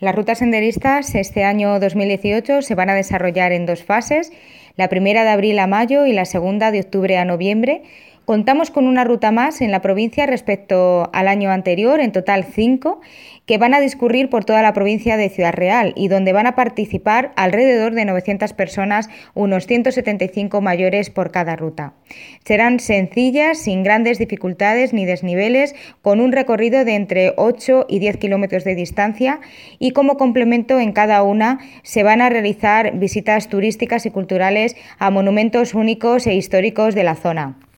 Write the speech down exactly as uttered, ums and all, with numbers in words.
Las rutas senderistas este año dos mil dieciocho se van a desarrollar en dos fases, la primera de abril a mayo y la segunda de octubre a noviembre. Contamos con una ruta más en la provincia respecto al año anterior, en total cinco, que van a discurrir por toda la provincia de Ciudad Real y donde van a participar alrededor de novecientas personas, unos ciento setenta y cinco mayores por cada ruta. Serán sencillas, sin grandes dificultades ni desniveles, con un recorrido de entre ocho y diez kilómetros de distancia y como complemento en cada una se van a realizar visitas turísticas y culturales a monumentos únicos e históricos de la zona.